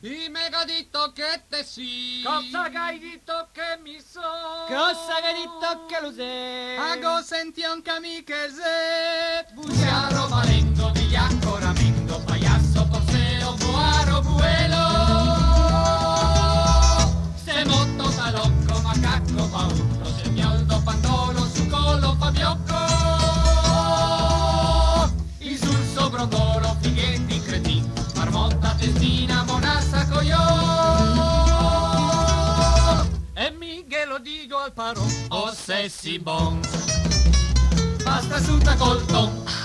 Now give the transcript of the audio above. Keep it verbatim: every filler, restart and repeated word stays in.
I mega detto che te sì. Cosa che hai detto che mi so? Cosa che hai detto che lo sei? Ago senti un camiche se. Buciaro valendo, vigliacco ramendo, pagliasso porseo, buaro buelo. Se motto talocco, macacco pautto, se mioldo pandolo, su collo fabiocco. Insulso brodolo, fighetti cretin, marmotta testina, monassa cogliò. E mi che lo dico al paro, oh se si bon. Basta assunta col ton.